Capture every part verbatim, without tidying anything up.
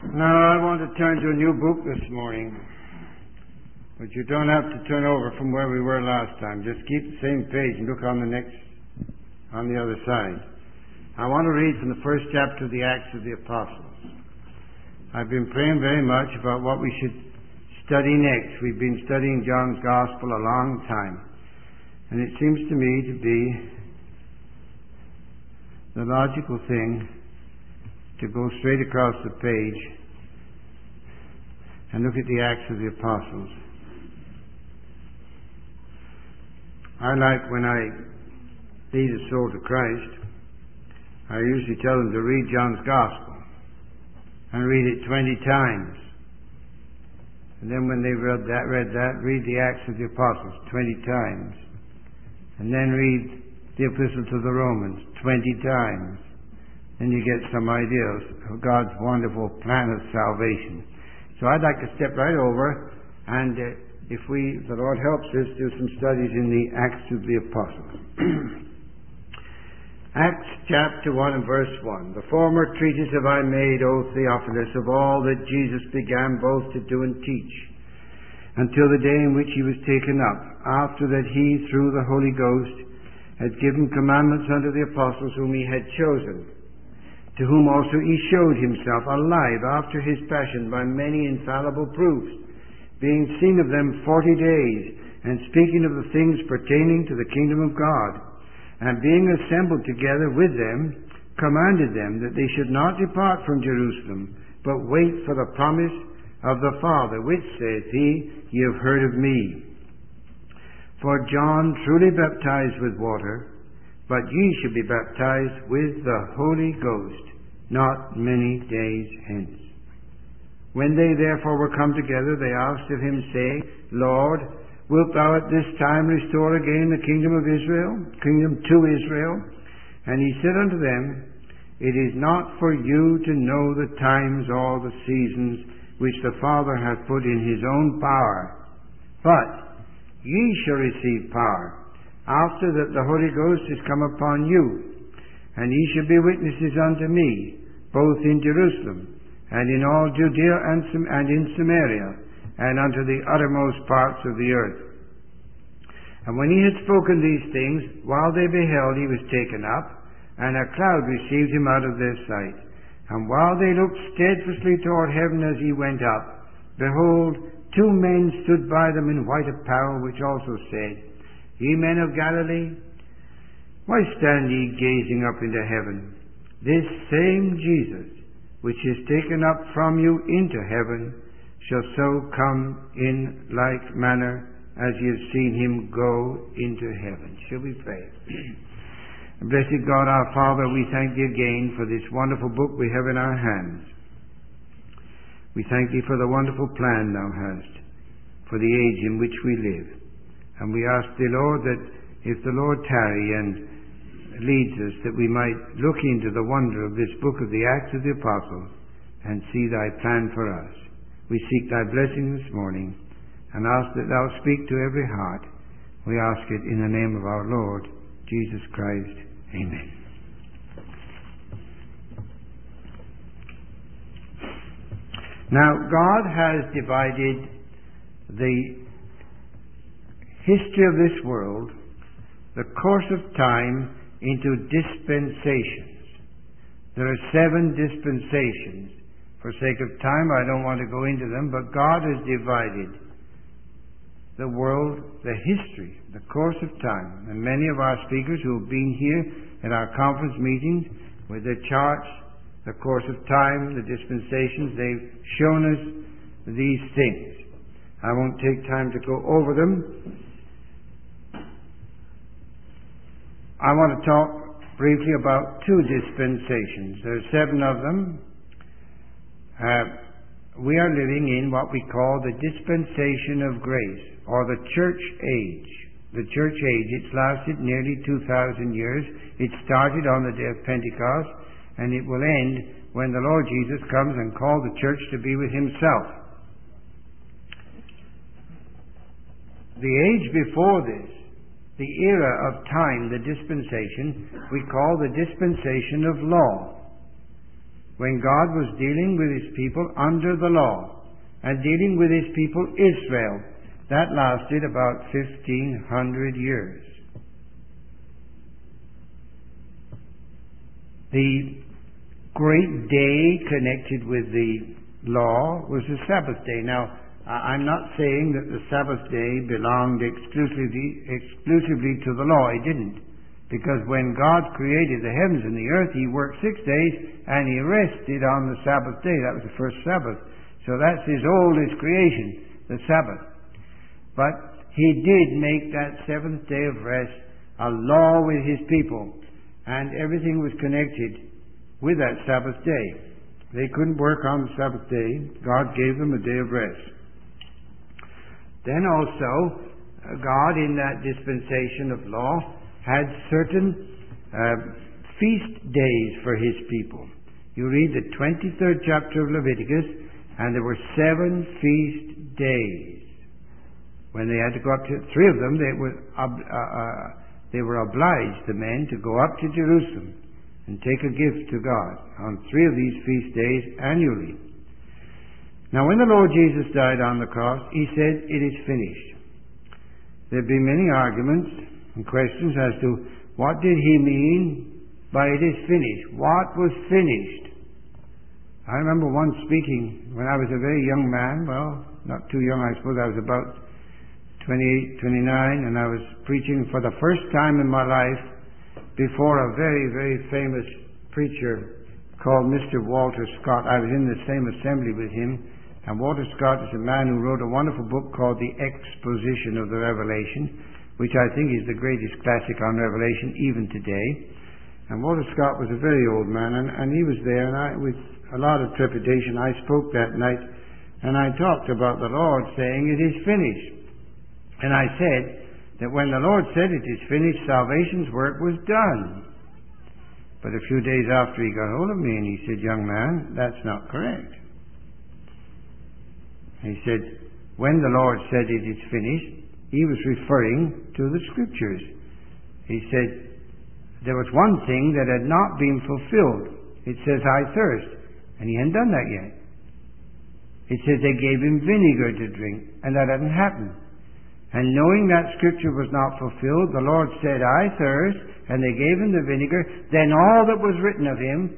Now, I want to turn to a new book this morning, but you don't have to turn over from where we were last time. Just keep the same page and look on the next, on the other side. I want to read from the first chapter of the Acts of the Apostles. I've been praying very much about what we should study next. We've been studying John's Gospel a long time, and it seems to me to be the logical thing to go straight across the page and look at the Acts of the Apostles. I like when I lead a soul to Christ, I usually tell them to read John's Gospel and read it twenty times. And then when they've read that, read that, read the Acts of the Apostles twenty times. And then read the Epistle to the Romans twenty times. Then you get some ideas of God's wonderful plan of salvation. So I'd like to step right over and, uh, if we, if the Lord helps us, do some studies in the Acts of the Apostles. Acts chapter one and verse one. The former treatise have I made, O Theophilus, of all that Jesus began both to do and teach, until the day in which he was taken up, after that he, through the Holy Ghost, had given commandments unto the apostles whom he had chosen, to whom also he showed himself alive after his passion by many infallible proofs, being seen of them forty days, and speaking of the things pertaining to the kingdom of God, and being assembled together with them, commanded them that they should not depart from Jerusalem, but wait for the promise of the Father, which, saith he, ye have heard of me. For John truly baptized with water, but ye shall be baptized with the Holy Ghost not many days hence. When they therefore were come together, they asked of him, saying, Lord, wilt thou at this time restore again the kingdom of Israel, kingdom to Israel? And he said unto them, It is not for you to know the times or the seasons which the Father hath put in his own power, but ye shall receive power, after that the Holy Ghost is come upon you, and ye shall be witnesses unto me, both in Jerusalem, and in all Judea and, Sam- and in Samaria, and unto the uttermost parts of the earth. And when he had spoken these things, while they beheld, he was taken up, and a cloud received him out of their sight. And while they looked steadfastly toward heaven as he went up, behold, two men stood by them in white apparel, which also said, Ye men of Galilee, why stand ye gazing up into heaven? This same Jesus, which is taken up from you into heaven, shall so come in like manner as ye have seen him go into heaven. Shall we pray? Blessed God our Father, we thank thee again for this wonderful book we have in our hands. We thank thee for the wonderful plan thou hast for the age in which we live. And we ask thee, Lord, that if the Lord tarry and leads us, that we might look into the wonder of this book of the Acts of the Apostles and see thy plan for us. We seek thy blessing this morning and ask that thou speak to every heart. We ask it in the name of our Lord Jesus Christ. Amen. Now, God has divided the history of this world, the course of time, into dispensations. There are seven dispensations. For sake of time, I don't want to go into them, but God has divided the world, the history, the course of time. And many of our speakers who have been here at our conference meetings with their charts, the course of time, the dispensations, they've shown us these things. I won't take time to go over them. I want to talk briefly about two dispensations. There are seven of them. Uh, we are living in what we call the dispensation of grace, or the church age. The church age, it's lasted nearly two thousand years. It started on the day of Pentecost, and it will end when the Lord Jesus comes and calls the church to be with himself. The age before this, the era of time, the dispensation, we call the dispensation of law. when God was dealing with his people under the law and dealing with his people Israel. That lasted about fifteen hundred years. The great day connected with the law was the Sabbath day. Now, I'm not saying that the Sabbath day belonged exclusively, exclusively to the law. It didn't. Because when God created the heavens and the earth, he worked six days and he rested on the Sabbath day. That was the first Sabbath. So that's his oldest creation, the Sabbath. But he did make that seventh day of rest a law with his people. And everything was connected with that Sabbath day. They couldn't work on the Sabbath day. God gave them a day of rest. Then also, God in that dispensation of law had certain uh, feast days for his people. You read the twenty-third chapter of Leviticus, and there were seven feast days. When they had to go up to, three of them, they were, uh, uh, they were obliged, the men, to go up to Jerusalem and take a gift to God on three of these feast days annually. Now, when the Lord Jesus died on the cross, he said, "It is finished." There have been many arguments and questions as to what did he mean by "it is finished." What was finished? I remember once speaking when I was a very young man, well, not too young, I suppose. I was about twenty-eight, twenty-nine, and I was preaching for the first time in my life before a very, very famous preacher called Mister Walter Scott. I was in the same assembly with him, and Walter Scott is a man who wrote a wonderful book called The Exposition of the Revelation, which I think is the greatest classic on Revelation even today. And Walter Scott was a very old man, and, and he was there, and I, with a lot of trepidation, I spoke that night, and I talked about the Lord saying, "It is finished." And I said that when the Lord said it is finished, salvation's work was done. But a few days after he got hold of me, and he said, "Young man, that's not correct." He said, when the Lord said it is finished, he was referring to the Scriptures. He said, there was one thing that had not been fulfilled. It says, "I thirst." And he hadn't done that yet. It says they gave him vinegar to drink, and that hadn't happened. And knowing that Scripture was not fulfilled, the Lord said, "I thirst," and they gave him the vinegar. Then all that was written of him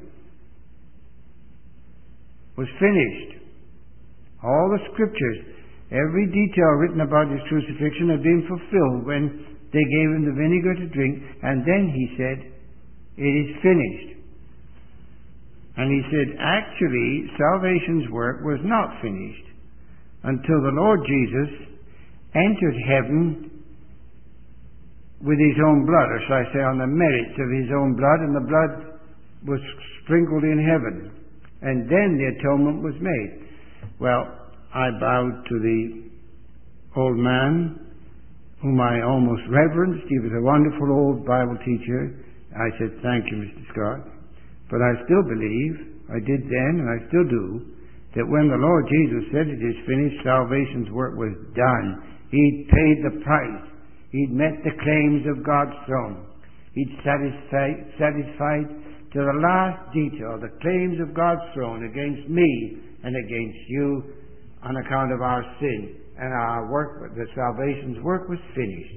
was finished. All the Scriptures, every detail written about his crucifixion had been fulfilled when they gave him the vinegar to drink. And then he said, "It is finished." And he said, actually, salvation's work was not finished until the Lord Jesus entered heaven with his own blood, or shall I say on the merits of his own blood, and the blood was sprinkled in heaven. And then the atonement was made. Well, I bowed to the old man, whom I almost reverenced. He was a wonderful old Bible teacher. I said, "Thank you, Mister Scott." But I still believe, I did then and I still do, that when the Lord Jesus said it is finished, salvation's work was done. He'd paid the price. He'd met the claims of God's throne. He'd satisfied, satisfied to the last detail the claims of God's throne against me and against you on account of our sin. And our work, the salvation's work, was finished.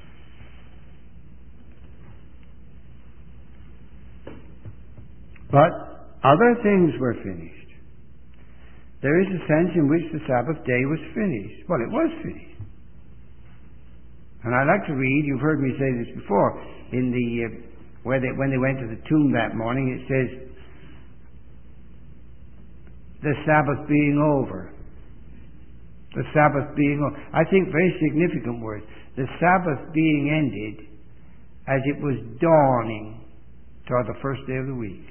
But other things were finished. There is a sense in which the Sabbath day was finished. Well, it was finished. And I like to read, you've heard me say this before, in the uh, where they, when they went to the tomb that morning, it says, the Sabbath being over. The Sabbath being over. I think very significant words. The Sabbath being ended as it was dawning toward the first day of the week.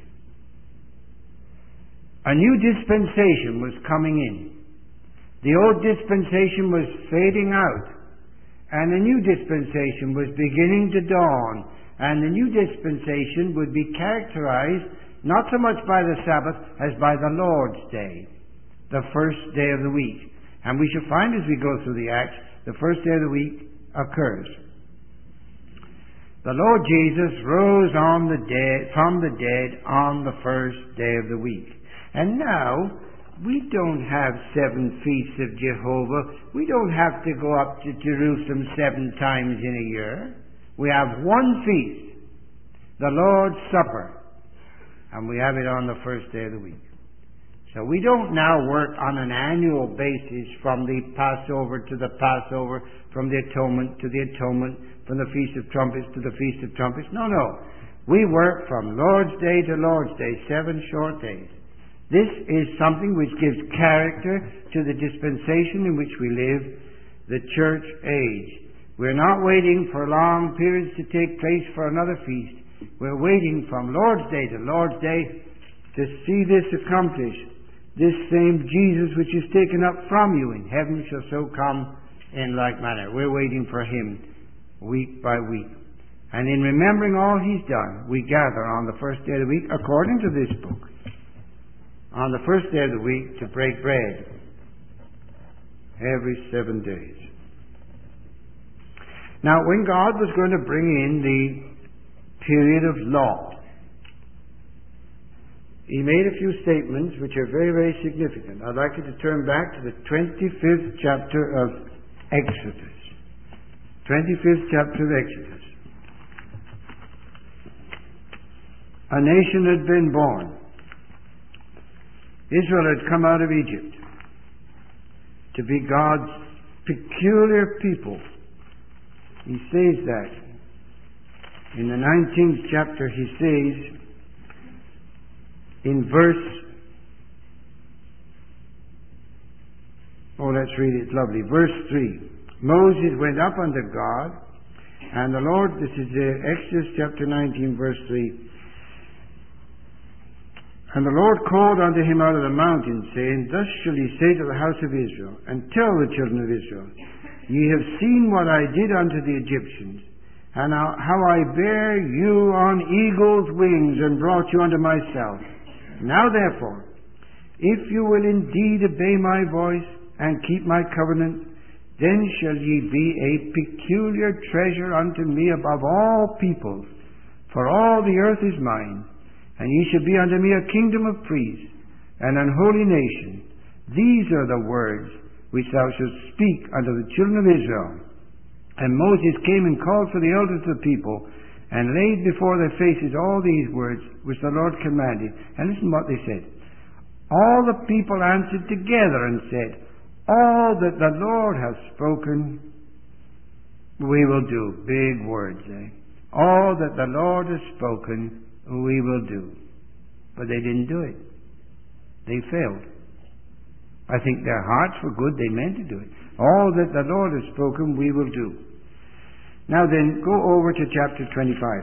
A new dispensation was coming in. The old dispensation was fading out, and the new dispensation was beginning to dawn. And the new dispensation would be characterized not so much by the Sabbath as by the Lord's Day, the first day of the week. And we shall find as we go through the Acts, the first day of the week occurs. The Lord Jesus rose on the dead, from the dead on the first day of the week. And now, we don't have seven feasts of Jehovah. We don't have to go up to Jerusalem seven times in a year. We have one feast, the Lord's Supper, and we have it on the first day of the week. So we don't now work on an annual basis from the Passover to the Passover, from the Atonement to the Atonement, from the Feast of Trumpets to the Feast of Trumpets. No, no. We work from Lord's Day to Lord's Day, seven short days. This is something which gives character to the dispensation in which we live, the church age. We're not waiting for long periods to take place for another feast. We're waiting from Lord's Day to Lord's Day to see this accomplished. This same Jesus which is taken up from you in heaven shall so come in like manner. We're waiting for Him week by week. And in remembering all He's done, we gather on the first day of the week, according to this book, on the first day of the week to break bread every seven days. Now, when God was going to bring in the period of law, He made a few statements which are very, very significant. I'd like you to turn back to the twenty-fifth chapter of Exodus. twenty-fifth chapter of Exodus. A nation had been born. Israel had come out of Egypt to be God's peculiar people. He says that. In the nineteenth chapter he says, in verse, oh let's read it, lovely, verse three. Moses went up unto God, and the Lord, this is uh, Exodus chapter nineteen, verse three. And the Lord called unto him out of the mountain, saying, Thus shall ye say to the house of Israel, and tell the children of Israel, Ye have seen what I did unto the Egyptians, and how I bare you on eagle's wings, and brought you unto myself. Now therefore, if you will indeed obey my voice, and keep my covenant, then shall ye be a peculiar treasure unto me above all peoples, for all the earth is mine. And ye shall be unto me a kingdom of priests, and an holy nation. These are the words which thou shalt speak unto the children of Israel. And Moses came and called for the elders of the people, and laid before their faces all these words which the Lord commanded. And listen what they said. All the people answered together and said, All that the Lord hath spoken, we will do. Big words, eh? All that the Lord has spoken, we will do. But they didn't do it. They failed. I think their hearts were good. They meant to do it. All that the Lord has spoken, we will do. Now then, go over to chapter twenty-five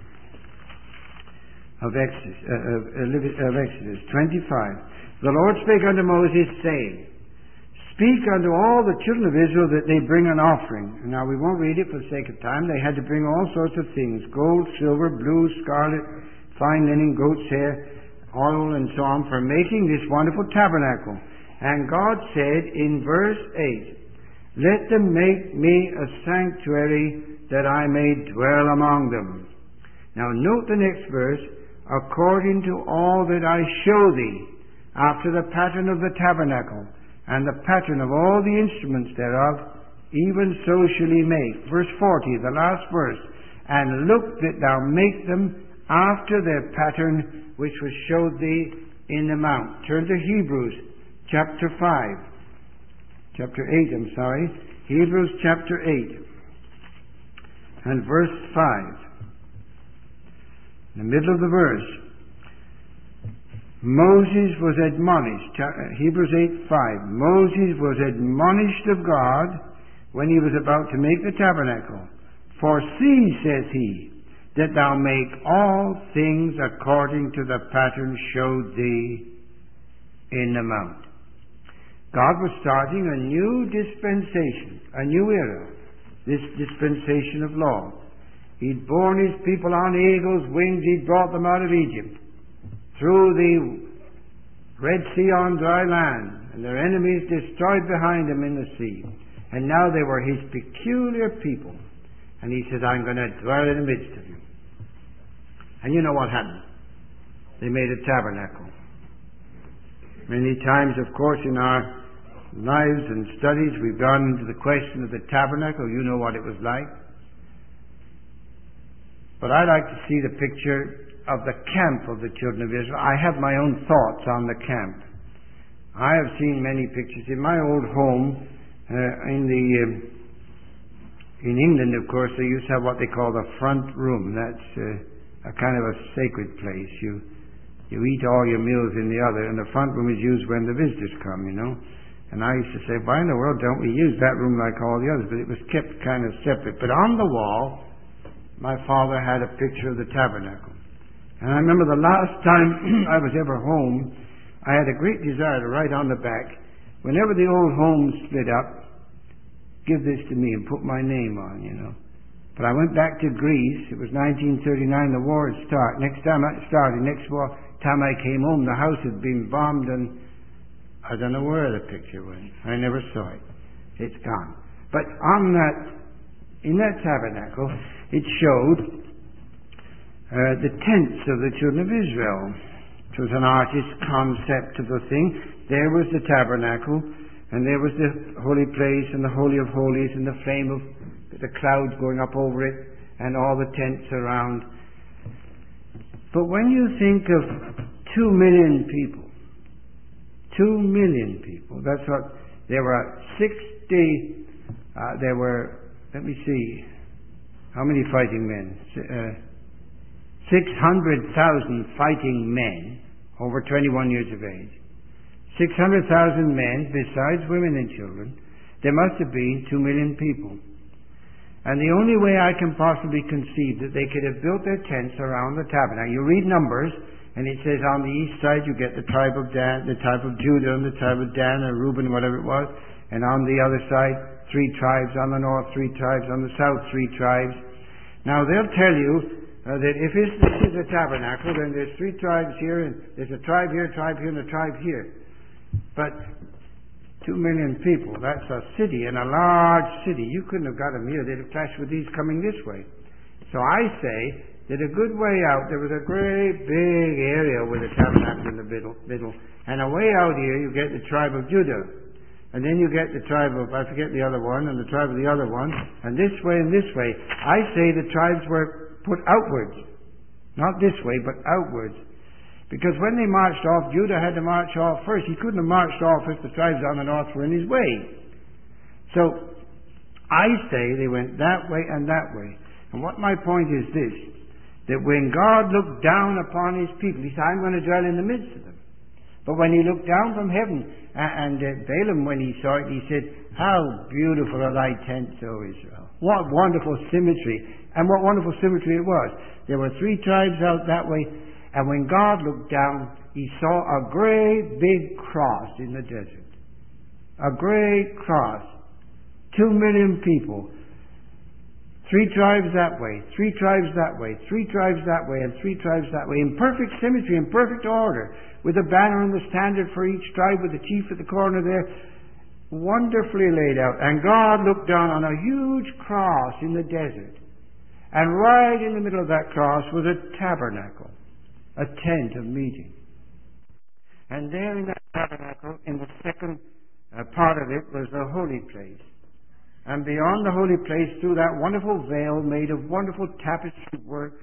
of Exodus. Uh, of, of Exodus twenty-five. The Lord spake unto Moses, saying, Speak unto all the children of Israel that they bring an offering. Now we won't read it for the sake of time. They had to bring all sorts of things. Gold, silver, blue, scarlet, fine linen, goat's hair, oil, and so on, for making this wonderful tabernacle. And God said in verse eight, Let them make me a sanctuary that I may dwell among them. Now note the next verse, according to all that I show thee, after the pattern of the tabernacle, and the pattern of all the instruments thereof, even so shall he make. Verse forty, the last verse. And look that thou make them after their pattern which was showed thee in the mount. Turn to Hebrews chapter five. Chapter eight, I'm sorry. Hebrews chapter eight. And verse five. In the middle of the verse. Moses was admonished. Hebrews eight five. Moses was admonished of God when he was about to make the tabernacle. For see, says he, that thou make all things according to the pattern showed thee in the mount. God was starting a new dispensation, a new era, this dispensation of law. He'd borne his people on eagle's wings. He'd brought them out of Egypt, through the Red Sea on dry land, and their enemies destroyed behind them in the sea. And now they were his peculiar people. And he says, I'm going to dwell in the midst of you. And you know what happened? They made a tabernacle. Many times, of course, in our lives and studies, we've gone into the question of the tabernacle. You know what it was like. But I like to see the picture of the camp of the children of Israel. I have my own thoughts on the camp. I have seen many pictures. In my old home, uh, in the um, in England, of course, they used to have what they call the front room. That's uh, a kind of a sacred place. You you eat all your meals in the other, and the front room is used when the visitors come, you know. And I used to say, why in the world don't we use that room like all the others? But it was kept kind of separate. But on the wall, my father had a picture of the tabernacle. And I remember the last time I was ever home, I had a great desire to write on the back, whenever the old home split up, give this to me and put my name on, you know. But I went back to Greece. It was nineteen thirty-nine. The war had started. Next time I started, next war, time I came home, the house had been bombed, and I don't know where the picture went. I never saw it. It's gone. But on that, in that tabernacle, it showed uh, the tents of the children of Israel. It was an artist's concept of the thing. There was the tabernacle, and there was the holy place, and the holy of holies, and the flame of the clouds going up over it, and all the tents around. But when you think of two million people, two million people, that's what, there were sixty, uh, there were, let me see, how many fighting men? Uh, six hundred thousand fighting men over twenty-one years of age. six hundred thousand men, besides women and children. There must have been two million people. And the only way I can possibly conceive that they could have built their tents around the tabernacle. You read Numbers, and it says on the east side you get the tribe of Dan, the tribe of Judah, and the tribe of Dan, or Reuben, whatever it was. And on the other side, three tribes on the north, three tribes on the south, three tribes. Now they'll tell you uh, that if this, this is a tabernacle, then there's three tribes here, and there's a tribe here, a tribe here, and a tribe here. But two million people, that's a city, and a large city. You couldn't have got them here. They'd have clashed with these coming this way. So I say that a good way out, there was a great big area with a tabernacle in the middle, middle. And a way out here, you get the tribe of Judah. And then you get the tribe of, I forget the other one, and the tribe of the other one. And this way and this way. I say the tribes were put outwards. Not this way, but outwards. Because when they marched off, Judah had to march off first. He couldn't have marched off if the tribes on the north were in his way. So, I say they went that way and that way. And what my point is this, that when God looked down upon his people, he said, I'm going to dwell in the midst of them. But when he looked down from heaven, and uh, Balaam, when he saw it, he said, how beautiful are thy tents, O Israel. What wonderful symmetry. And what wonderful symmetry it was. There were three tribes out that way, and when God looked down, he saw a great big cross in the desert. A great cross. Two million people. Three tribes that way, three tribes that way, three tribes that way, and three tribes that way, in perfect symmetry, in perfect order, with a banner and the standard for each tribe, with the chief at the corner there, wonderfully laid out. And God looked down on a huge cross in the desert. And right in the middle of that cross was a tabernacle. A tent of meeting. And there in that tabernacle, in the second uh, part of it, was the holy place. And beyond the holy place, through that wonderful veil made of wonderful tapestry work,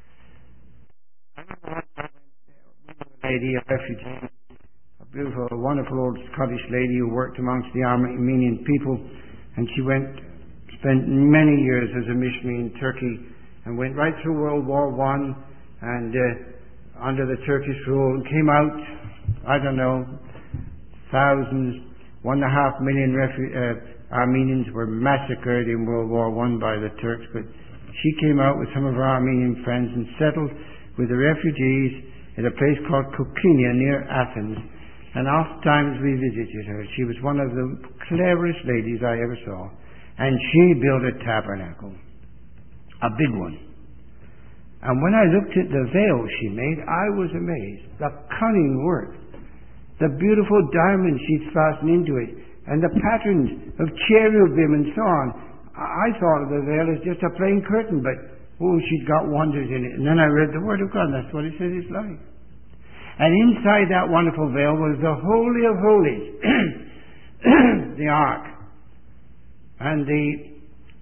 I remember a lady, a refugee, a beautiful, wonderful old Scottish lady who worked amongst the Armenian people, and she went, spent many years as a missionary in Turkey, and went right through World War One, and uh, under the Turkish rule, and came out, I don't know, thousands, one and a half million refu- uh, Armenians were massacred in World War One by the Turks, but she came out with some of her Armenian friends and settled with the refugees at a place called Koukinia near Athens, and oft times we visited her. She was one of the cleverest ladies I ever saw, and she built a tabernacle, a big one. And when I looked at the veil she made, I was amazed. The cunning work, the beautiful diamonds she'd fastened into it, and the patterns of cherubim and so on. I thought of the veil as just a plain curtain, but oh, she'd got wonders in it. And then I read the Word of God, and that's what it says it's like. And inside that wonderful veil was the Holy of Holies, the Ark, and the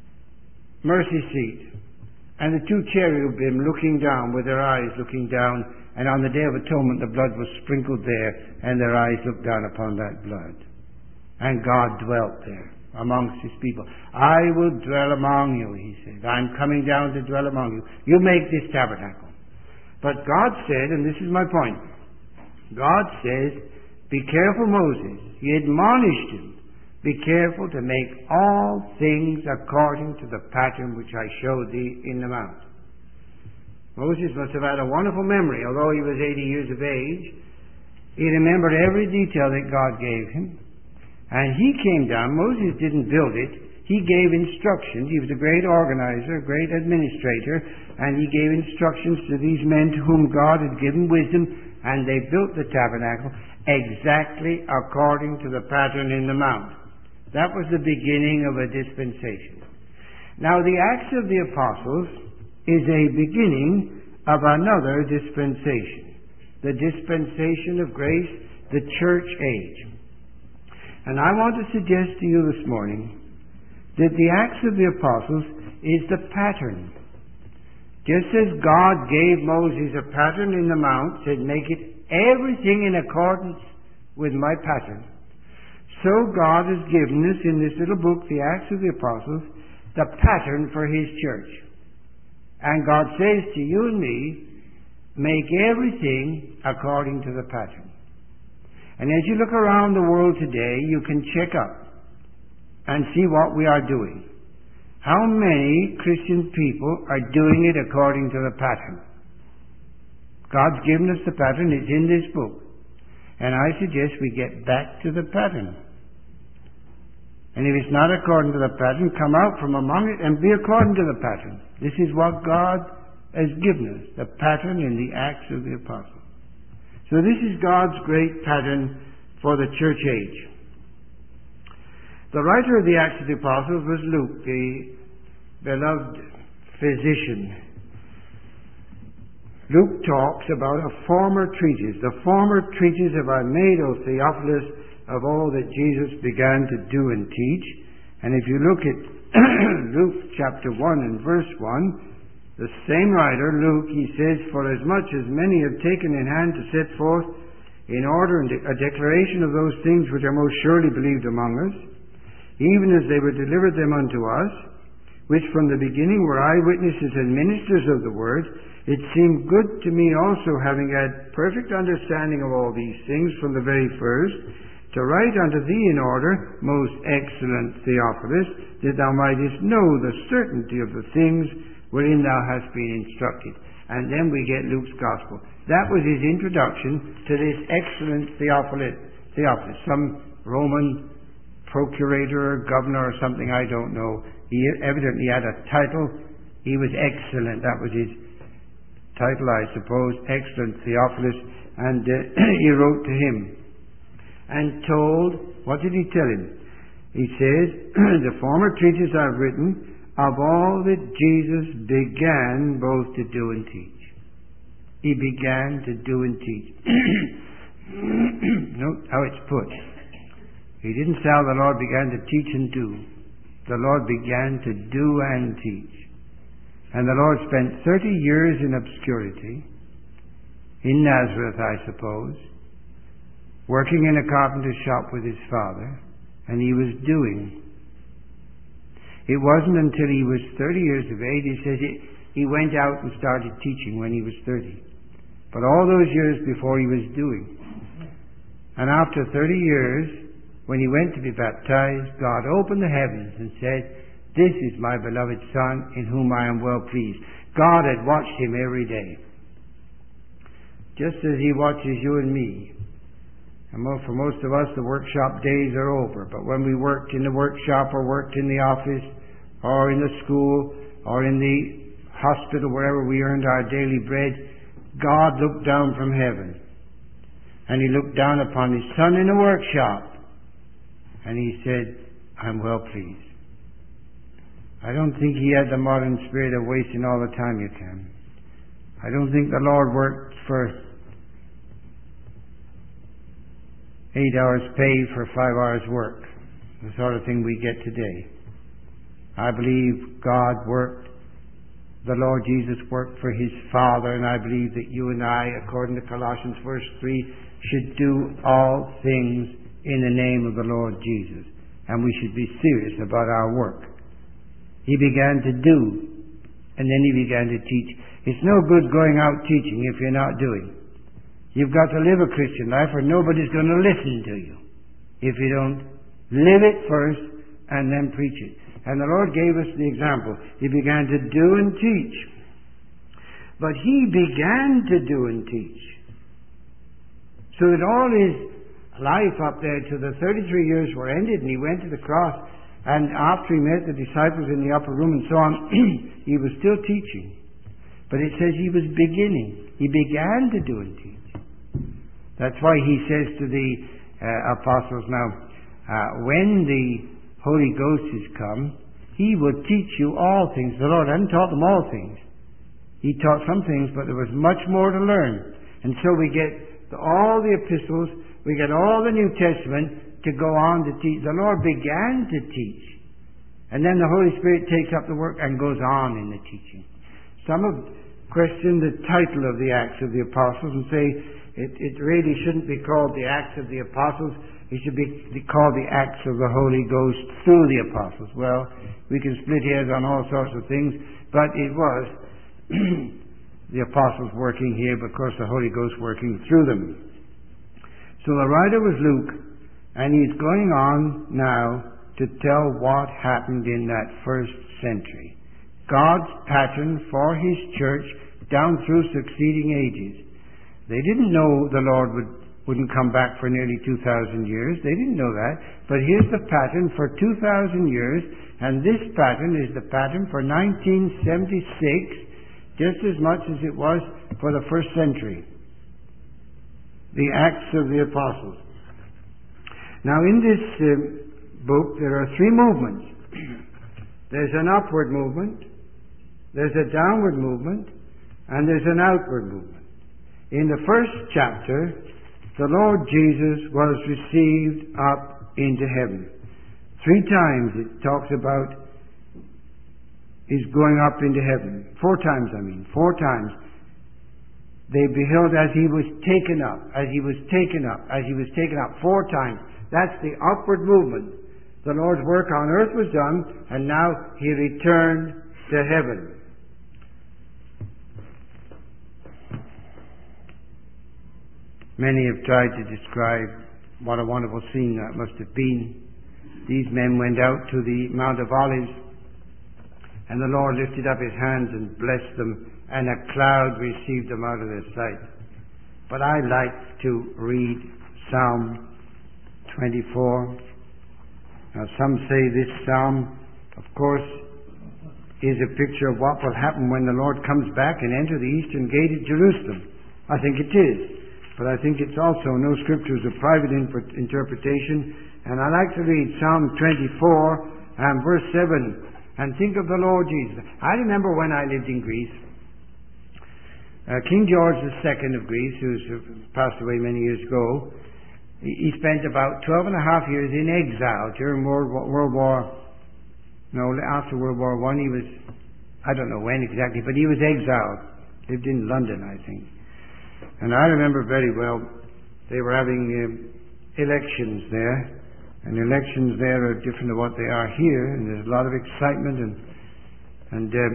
mercy seat, and the two cherubim looking down with their eyes looking down, and on the Day of Atonement the blood was sprinkled there, and their eyes looked down upon that blood. And God dwelt there amongst His people. I will dwell among you, He said. I'm coming down to dwell among you. You make this tabernacle. But God said, and this is my point, God says, be careful, Moses. He admonished him. Be careful to make all things according to the pattern which I showed thee in the mount. Moses must have had a wonderful memory. Although he was eighty years of age, he remembered every detail that God gave him. And he came down. Moses didn't build it. He gave instructions. He was a great organizer, a great administrator, and he gave instructions to these men to whom God had given wisdom, and they built the tabernacle exactly according to the pattern in the mount. That was the beginning of a dispensation. Now, the Acts of the Apostles is a beginning of another dispensation, the dispensation of grace, the church age. And I want to suggest to you this morning that the Acts of the Apostles is the pattern. Just as God gave Moses a pattern in the mount, said, make it everything in accordance with my pattern, so God has given us in this little book, the Acts of the Apostles, the pattern for His church. And God says to you and me, make everything according to the pattern. And as you look around the world today, you can check up and see what we are doing. How many Christian people are doing it according to the pattern? God's given us the pattern. It's in this book. And I suggest we get back to the pattern. And if it's not according to the pattern, come out from among it and be according to the pattern. This is what God has given us, the pattern in the Acts of the Apostles. So this is God's great pattern for the church age. The writer of the Acts of the Apostles was Luke, the beloved physician. Luke talks about a former treatise. The former treatise have I made, O Theophilus, of all that Jesus began to do and teach. And if you look at Luke chapter one and verse one, the same writer, Luke, he says, for as much as many have taken in hand to set forth in order a declaration of those things which are most surely believed among us, even as they were delivered them unto us, which from the beginning were eyewitnesses and ministers of the word, it seemed good to me also, having had perfect understanding of all these things from the very first, to write unto thee in order, most excellent Theophilus, that thou mightest know the certainty of the things wherein thou hast been instructed. And then we get Luke's Gospel. That was his introduction to this excellent Theophilus. Theophilus, some Roman procurator or governor or something, I don't know. He evidently had a title. He was excellent. That was his title, I suppose, excellent Theophilus. And uh, he wrote to him and told, what did he tell him? He says, the former treatise I've written of all that Jesus began both to do and teach. He began to do and teach. Note how it's put. He didn't say how the Lord began to teach and do. The Lord began to do and teach. And the Lord spent thirty years in obscurity, in Nazareth, I suppose, working in a carpenter's shop with his father, and he was doing. It wasn't until he was thirty years of age, he says, it, he went out and started teaching when he was thirty. But all those years before, he was doing. And after thirty years, when he went to be baptized, God opened the heavens and said, this is my beloved Son, in whom I am well pleased. God had watched him every day, just as he watches you and me. And for most of us, the workshop days are over. But when we worked in the workshop or worked in the office or in the school or in the hospital, wherever we earned our daily bread, God looked down from heaven. And He looked down upon His Son in the workshop. And He said, I'm well pleased. I don't think He had the modern spirit of wasting all the time you can. I don't think the Lord worked for eight hours pay for five hours work, the sort of thing we get today. I believe God worked, the Lord Jesus worked for His Father, and I believe that you and I, according to Colossians verse three, should do all things in the name of the Lord Jesus. And we should be serious about our work. He began to do, and then He began to teach. It's no good going out teaching if you're not doing. You've got to live a Christian life, or nobody's going to listen to you if you don't live it first and then preach it. And the Lord gave us the example. He began to do and teach. But He began to do and teach. So that all His life up there to the thirty-three years were ended, and He went to the cross, and after He met the disciples in the upper room and so on, He was still teaching. But it says He was beginning. He began to do and teach. That's why He says to the uh, apostles now, uh, when the Holy Ghost is come, He will teach you all things. The Lord hadn't taught them all things. He taught some things, but there was much more to learn. And so we get all the epistles, we get all the New Testament to go on to teach. The Lord began to teach. And then the Holy Spirit takes up the work and goes on in the teaching. Some have questioned the title of the Acts of the Apostles and say it, it really shouldn't be called the Acts of the Apostles. It should be called the Acts of the Holy Ghost through the Apostles. Well, we can split hairs on all sorts of things, but it was the Apostles working here, but of course the Holy Ghost working through them. So the writer was Luke, and he's going on now to tell what happened in that first century. God's pattern for His church down through succeeding ages. They didn't know the Lord would, wouldn't come back for nearly two thousand years. They didn't know that. But here's the pattern for two thousand years, and this pattern is the pattern for nineteen seventy-six, just as much as it was for the first century. The Acts of the Apostles. Now in this uh, book there are three movements. There's an upward movement, there's a downward movement, and there's an outward movement. In the first chapter, the Lord Jesus was received up into heaven. Three times it talks about His going up into heaven. Four times, I mean. Four times. They beheld as He was taken up, as He was taken up, as He was taken up. Four times. That's the upward movement. The Lord's work on earth was done, and now He returned to heaven. Many have tried to describe what a wonderful scene that must have been. These men went out to the Mount of Olives, and the Lord lifted up His hands and blessed them, and a cloud received them out of their sight. But I like to read Psalm twenty-four. Now some say this psalm, of course, is a picture of what will happen when the Lord comes back and enter the eastern gate at Jerusalem. I think it is. But I think it's also, no scripture is a private interpretation. And I like to read Psalm twenty-four and verse seven. And think of the Lord Jesus. I remember when I lived in Greece, uh, King George the Second of Greece, who's passed away many years ago, he spent about twelve and a half years in exile during World War, World War no, after World War One. He was, I don't know when exactly, but he was exiled. Lived in London, I think. And I remember very well, they were having uh, elections there, and elections there are different to what they are here, and there's a lot of excitement, and and uh,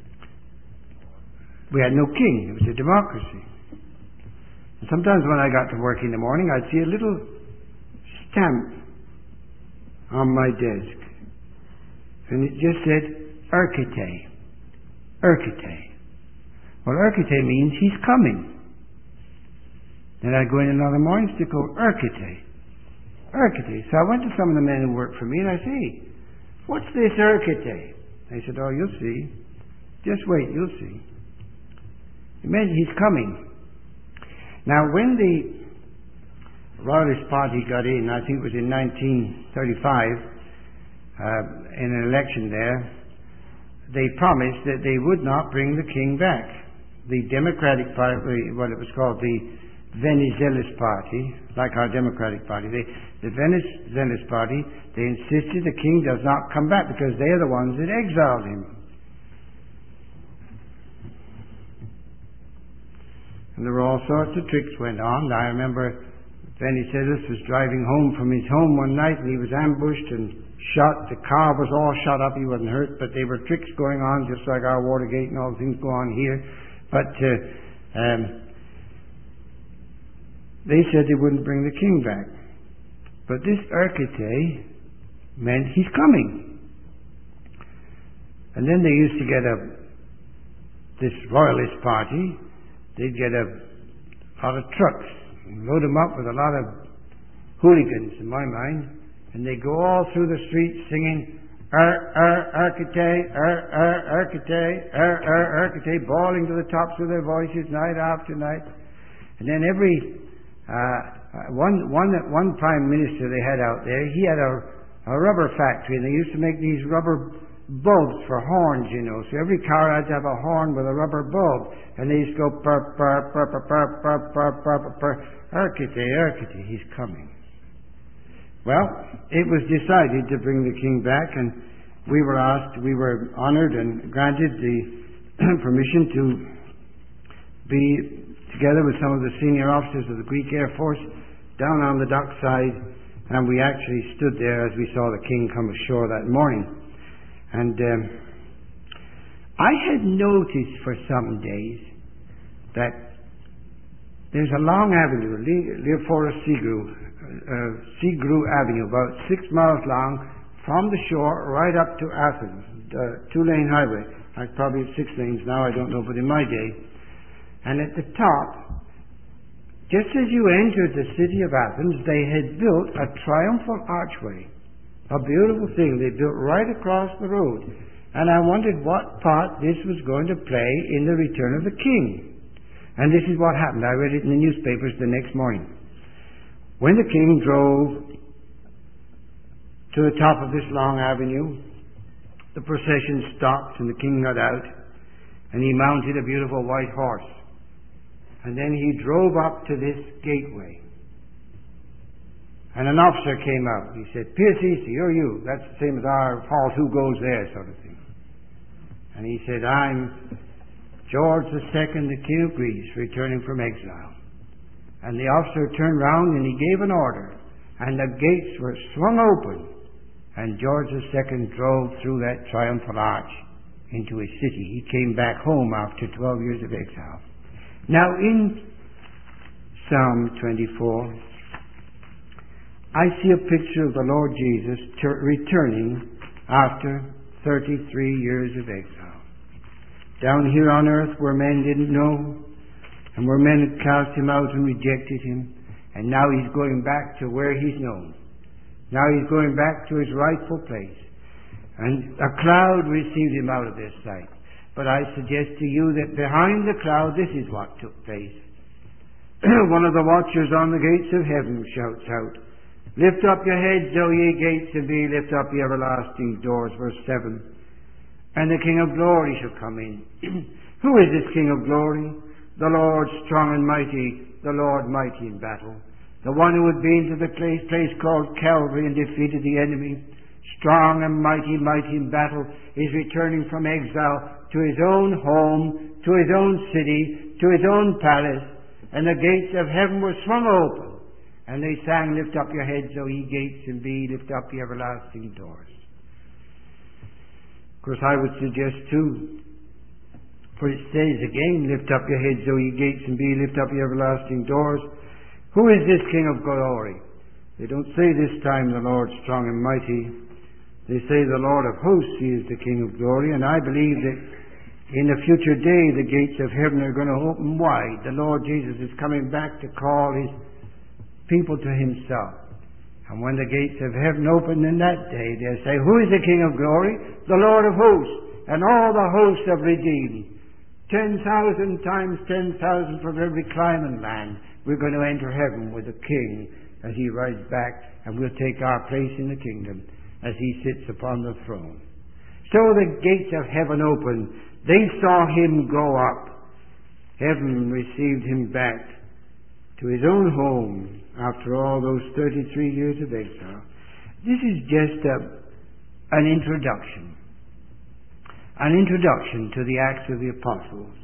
we had no king. It was a democracy. And sometimes when I got to work in the morning, I'd see a little stamp on my desk, and it just said Erkite. Erkite. Well, Erkite means He's coming. And I'd go in another morning, stick over Erkite. Erkite. So I went to some of the men who worked for me, and I say, what's this Erkite? They said, oh, you'll see. Just wait, you'll see. It meant He's coming. Now, when the Royalist Party got in, I think it was in nineteen thirty-five, uh, in an election there, they promised that they would not bring the king back. The Democratic Party, what it was called, the Venizelos party, like our Democratic Party, they, the Venizelos party, they insisted the king does not come back because they are the ones that exiled him. And there were all sorts of tricks went on. I remember Venizelos was driving home from his home one night and he was ambushed and shot. The car was all shot up. He wasn't hurt, but there were tricks going on just like our Watergate and all the things go on here. But uh, um, they said they wouldn't bring the king back. But this Archete meant he's coming. And then they used to get a, this royalist party, they'd get a lot of trucks and load them up with a lot of hooligans, in my mind, and they go all through the streets singing, Er, Er, Archete, Er, Er, Archete, Er, Er, Archete, bawling to the tops of their voices night after night. And then every, uh, one, one, one prime minister they had out there, he had a, a rubber factory, and they used to make these rubber bulbs for horns, you know. So every car had to have a horn with a rubber bulb. And they used to go, purr, purr, purr, purr, purr, purr, purr, purr, purr, purr, Archete, Archete, he's coming. Well, it was decided to bring the king back, and we were asked, we were honored and granted the permission to be together with some of the senior officers of the Greek Air Force down on the dock side, and we actually stood there as we saw the king come ashore that morning. And um, I had noticed for some days that there's a long avenue, Leophorus Seagrue, uh, Seagrue Avenue, about six miles long, from the shore right up to Athens, uh, two-lane highway. Like probably six lanes now, I don't know, but in my day. And at the top, just as you entered the city of Athens, they had built a triumphal archway. A beautiful thing they built right across the road. And I wondered what part this was going to play in the return of the king. And this is what happened. I read it in the newspapers the next morning. When the king drove to the top of this long avenue, the procession stopped and the king got out and he mounted a beautiful white horse. And then he drove up to this gateway. And an officer came out. He said, Pierce, you're you. That's the same as our fault, who goes there, sort of thing. And he said, I'm George the Second, the King of Greece, returning from exile. And the officer turned round and he gave an order. And the gates were swung open. And George the Second drove through that triumphal arch into his city. He came back home after twelve years of exile. Now in Psalm twenty-four, I see a picture of the Lord Jesus ter- returning after thirty-three years of exile. Down here on earth where men didn't know, and where men had cast him out and rejected him, and now he's going back to where he's known. Now he's going back to his rightful place. And a cloud received him out of their sight. But I suggest to you that behind the cloud, this is what took place. One of the watchers on the gates of heaven shouts out, Lift up your heads, O ye gates, and be lift up ye everlasting doors. Verse seven. And the King of glory shall come in. Who is this King of glory? The Lord strong and mighty, the Lord mighty in battle. The one who had been to the place, place called Calvary and defeated the enemy, strong and mighty, mighty in battle, is returning from exile to his own home, to his own city, to his own palace, and the gates of heaven were swung open. And they sang, Lift up your heads, O ye gates, and be lift up ye everlasting doors. Of course, I would suggest too, for it says again, Lift up your heads, O ye gates, and be lift up ye everlasting doors. Who is this King of glory? They don't say this time the Lord strong and mighty. They say the Lord of hosts, he is the King of glory. And I believe that in the future day the gates of heaven are going to open wide. The Lord Jesus is coming back to call his people to himself. And when the gates of heaven open in that day, they'll say, Who is the King of glory? The Lord of hosts, and all the hosts have redeemed. Ten thousand times ten thousand from every clime and land. We're going to enter heaven with the King as he rides back, and we'll take our place in the kingdom as he sits upon the throne. So the gates of heaven opened. They saw him go up. Heaven received him back. to his own home after all those thirty-three years of exile. This is just a, an introduction. An introduction to the Acts of the Apostles.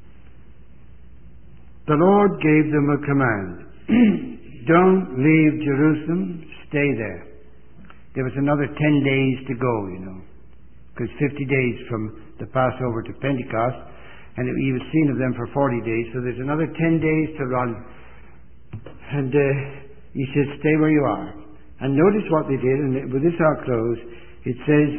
The Lord gave them a command. Don't leave Jerusalem, stay there. There was another ten days to go, you know, because fifty days from the Passover to Pentecost, and he was seen of them for forty days, so there's another ten days to run. And uh, he said, stay where you are. And notice what they did, and with this I'll close. It says,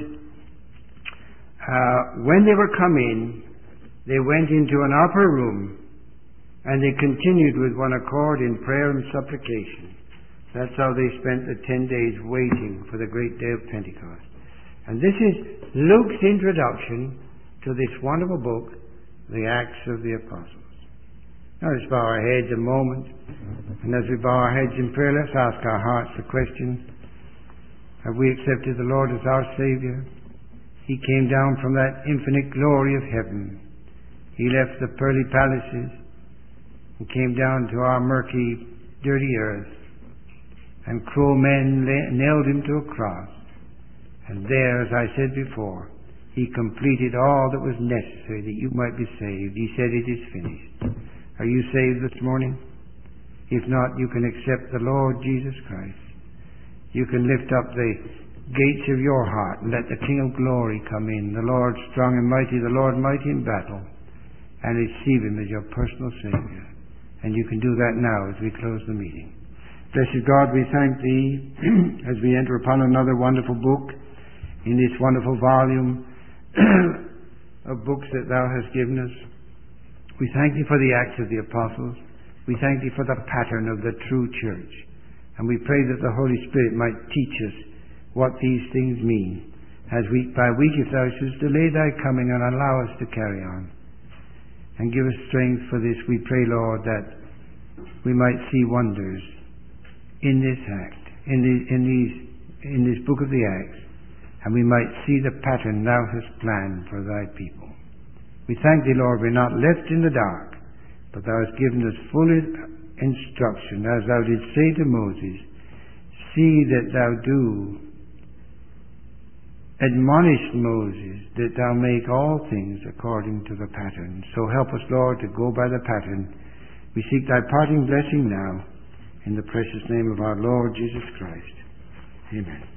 uh, when they were come in, they went into an upper room, and they continued with one accord in prayer and supplication. That's how they spent the ten days waiting for the great day of Pentecost. And this is Luke's introduction to this wonderful book, the Acts of the Apostles. Now let's bow our heads a moment. And as we bow our heads in prayer, let's ask our hearts the question, have we accepted the Lord as our Savior? He came down from that infinite glory of heaven. He left the pearly palaces and came down to our murky, dirty earth. And cruel men nailed him to a cross. And there, as I said before, he completed all that was necessary that you might be saved. He said, it is finished. Are you saved this morning? If not, you can accept the Lord Jesus Christ. You can lift up the gates of your heart and let the King of Glory come in, the Lord strong and mighty, the Lord mighty in battle, and receive him as your personal Savior. And you can do that now as we close the meeting. Blessed God, we thank Thee as we enter upon another wonderful book in this wonderful volume of books that Thou hast given us. We thank Thee for the Acts of the Apostles. We thank Thee for the pattern of the true church. And we pray that the Holy Spirit might teach us what these things mean, as week by week, if Thou shouldst delay Thy coming and allow us to carry on. And give us strength for this, we pray, Lord, that we might see wonders in this act, in, the, in, these, in this book of the Acts, and we might see the pattern Thou hast planned for Thy people. We thank Thee, Lord, we're not left in the dark, but Thou hast given us full instruction, as Thou didst say to Moses, see that Thou do admonish Moses that Thou make all things according to the pattern. So help us, Lord, to go by the pattern. We seek Thy parting blessing now, in the precious name of our Lord Jesus Christ. Amen.